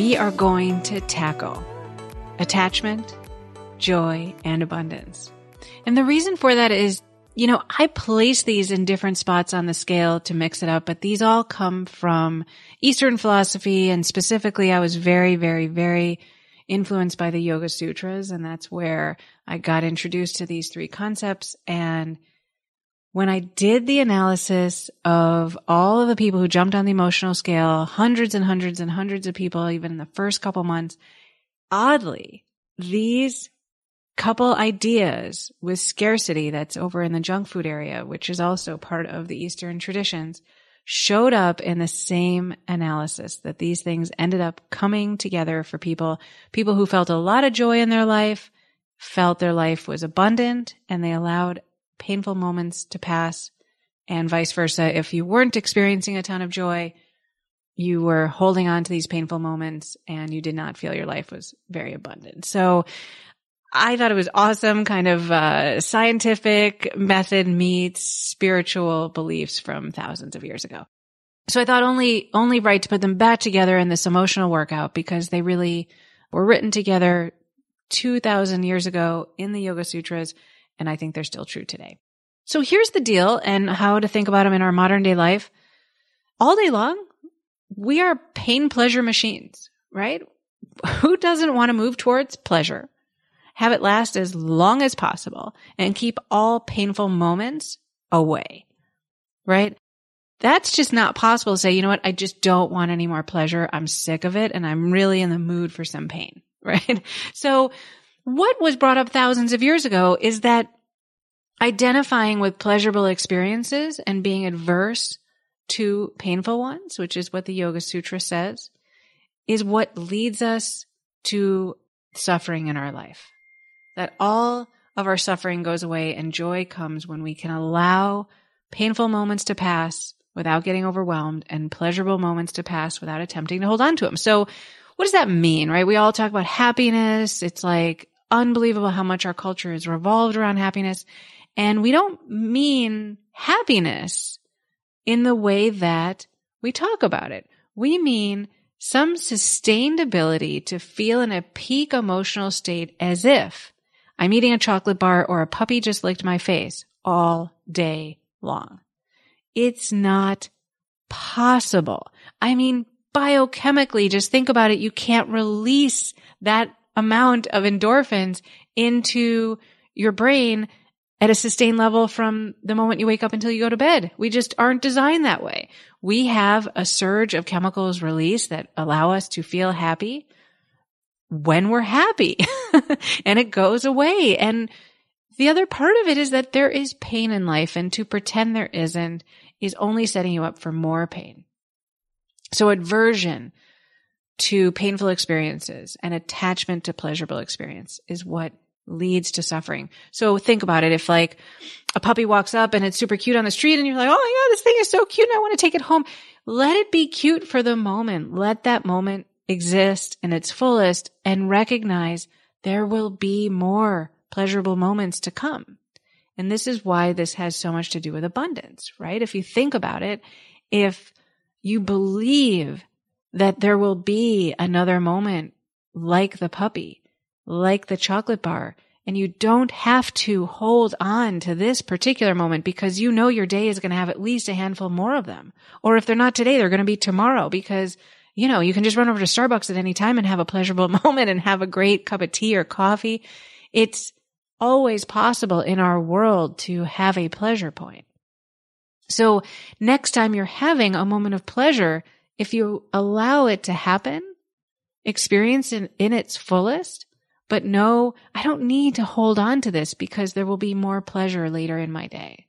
we are going to tackle attachment, joy, and abundance. And the reason for that is, I place these in different spots on the scale to mix it up, but these all come from Eastern philosophy. And specifically, I was very, very, very influenced by the Yoga Sutras. And that's where I got introduced to these three concepts. And when I did the analysis of all of the people who jumped on the emotional scale, hundreds and hundreds and hundreds of people, even in the first couple months, oddly, these couple ideas with scarcity that's over in the junk food area, which is also part of the Eastern traditions, showed up in the same analysis, that these things ended up coming together for people who felt a lot of joy in their life, felt their life was abundant, and they allowed painful moments to pass, and vice versa. If you weren't experiencing a ton of joy, you were holding on to these painful moments and you did not feel your life was very abundant. So I thought it was awesome, kind of scientific method meets spiritual beliefs from thousands of years ago. So I thought only right to put them back together in this emotional workout, because they really were written together 2,000 years ago in the Yoga Sutras, and I think they're still true today. So here's the deal, and how to think about them in our modern day life. All day long, we are pain pleasure machines, right? Who doesn't want to move towards pleasure, have it last as long as possible, and keep all painful moments away, right? That's just not possible to say, you know what, I just don't want any more pleasure. I'm sick of it, and I'm really in the mood for some pain, right? So what was brought up thousands of years ago is that identifying with pleasurable experiences and being adverse to painful ones, which is what the Yoga Sutra says, is what leads us to suffering in our life. That all of our suffering goes away and joy comes when we can allow painful moments to pass without getting overwhelmed, and pleasurable moments to pass without attempting to hold on to them. So what does that mean, right? We all talk about happiness. It's like unbelievable how much our culture is revolved around happiness. And we don't mean happiness in the way that we talk about it. We mean some sustained ability to feel in a peak emotional state as if I'm eating a chocolate bar or a puppy just licked my face all day long. It's not possible. I mean, biochemically, just think about it. You can't release that amount of endorphins into your brain at a sustained level from the moment you wake up until you go to bed. We just aren't designed that way. We have a surge of chemicals released that allow us to feel happy when we're happy and it goes away. And the other part of it is that there is pain in life, and to pretend there isn't is only setting you up for more pain. So aversion to painful experiences and attachment to pleasurable experience is what leads to suffering. So think about it. If like a puppy walks up and it's super cute on the street and you're like, oh my God, this thing is so cute and I want to take it home. Let it be cute for the moment. Let that moment exist in its fullest and recognize there will be more pleasurable moments to come. And this is why this has so much to do with abundance, right? If you think about it, if you believe that there will be another moment like the puppy, like the chocolate bar, and you don't have to hold on to this particular moment because you know your day is going to have at least a handful more of them. Or if they're not today, they're going to be tomorrow because, you know, you can just run over to Starbucks at any time and have a pleasurable moment and have a great cup of tea or coffee. It's always possible in our world to have a pleasure point. So next time you're having a moment of pleasure, if you allow it to happen, experience it in its fullest, but no, I don't need to hold on to this because there will be more pleasure later in my day.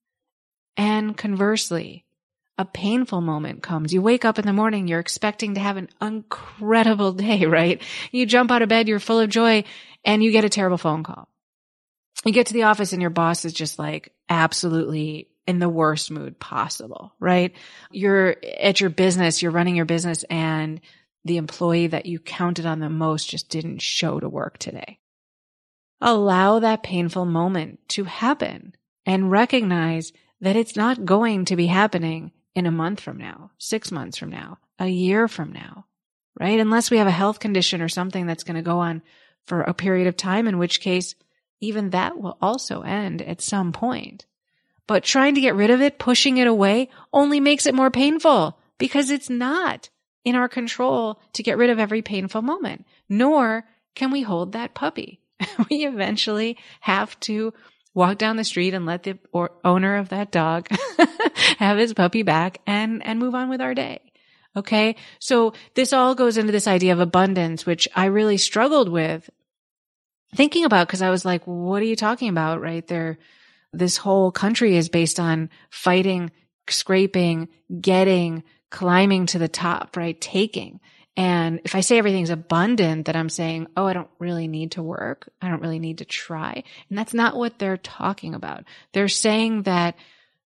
And conversely, a painful moment comes. You wake up in the morning, you're expecting to have an incredible day, right? You jump out of bed, you're full of joy, and you get a terrible phone call. You get to the office and your boss is just like absolutely in the worst mood possible, right? You're at your business, you're running your business, and the employee that you counted on the most just didn't show to work today. Allow that painful moment to happen and recognize that it's not going to be happening in a month from now, 6 months from now, a year from now. right? Unless we have a health condition or something that's going to go on for a period of time, in which case even that will also end at some point. But trying to get rid of it, pushing it away, only makes it more painful because it's not in our control to get rid of every painful moment, nor can we hold that puppy. We eventually have to walk down the street and let the owner of that dog have his puppy back and move on with our day. Okay. So this all goes into this idea of abundance, which I really struggled with thinking about because I was like, what are you talking about? Right there. This whole country is based on fighting, scraping, getting, climbing to the top, right? Taking. And if I say everything's abundant, that I'm saying, oh, I don't really need to work. I don't really need to try. And that's not what they're talking about. They're saying that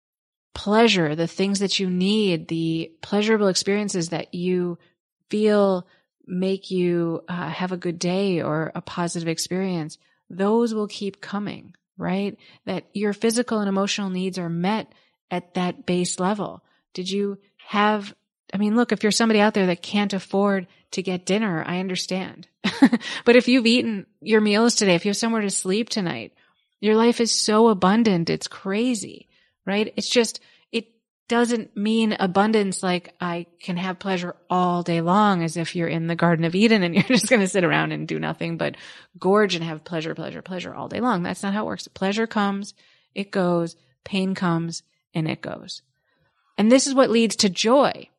pleasure, the things that you need, the pleasurable experiences that you feel make you have a good day or a positive experience, those will keep coming, right? That your physical and emotional needs are met at that base level. Did you have look, if you're somebody out there that can't afford to get dinner, I understand. But if you've eaten your meals today, if you have somewhere to sleep tonight, your life is so abundant. It's crazy, right? It's just, it doesn't mean abundance like I can have pleasure all day long as if you're in the Garden of Eden and you're just going to sit around and do nothing but gorge and have pleasure all day long. That's not how it works. Pleasure comes, it goes, pain comes, and it goes. And this is what leads to joy.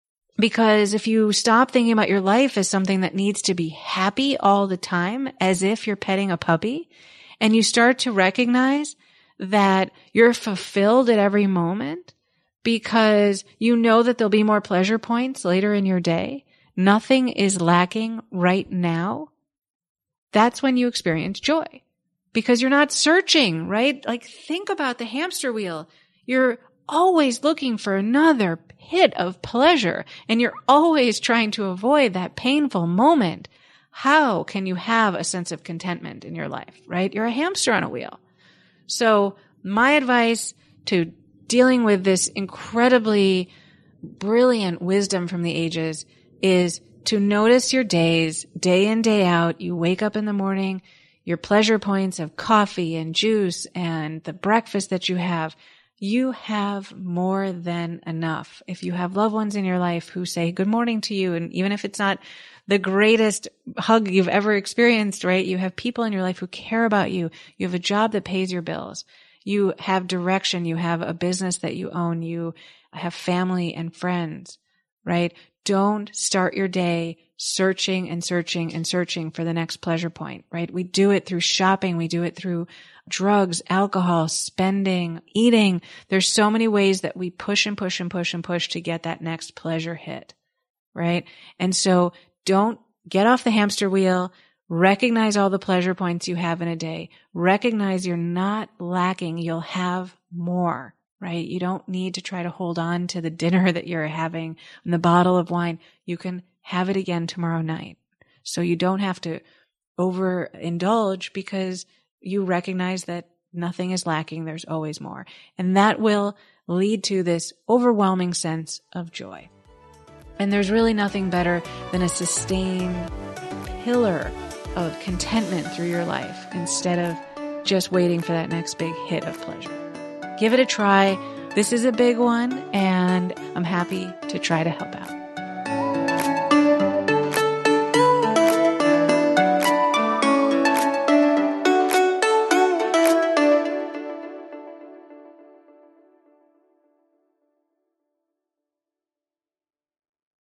Because if you stop thinking about your life as something that needs to be happy all the time, as if you're petting a puppy, and you start to recognize that you're fulfilled at every moment because you know that there'll be more pleasure points later in your day, nothing is lacking right now, that's when you experience joy. Because you're not searching, right? Like, think about the hamster wheel. You're always looking for another hit of pleasure, and you're always trying to avoid that painful moment. How can you have a sense of contentment in your life, right? You're a hamster on a wheel. So my advice to dealing with this incredibly brilliant wisdom from the ages is to notice your days, day in, day out. You wake up in the morning, your pleasure points of coffee and juice and the breakfast that you have more than enough. If you have loved ones in your life who say good morning to you, and even if it's not the greatest hug you've ever experienced, right? You have people in your life who care about you. You have a job that pays your bills. You have direction. You have a business that you own. You have family and friends, right? Don't start your day searching and searching and searching for the next pleasure point, right? We do it through shopping. We do it through drugs, alcohol, spending, eating. There's so many ways that we push and push and push and push to get that next pleasure hit, right? And so don't get off the hamster wheel. Recognize all the pleasure points you have in a day. Recognize you're not lacking. You'll have more, right? You don't need to try to hold on to the dinner that you're having and the bottle of wine. You can have it again tomorrow night. So you don't have to overindulge because you recognize that nothing is lacking. There's always more. And that will lead to this overwhelming sense of joy. And there's really nothing better than a sustained pillar of contentment through your life instead of just waiting for that next big hit of pleasure. Give it a try. This is a big one, and I'm happy to try to help out.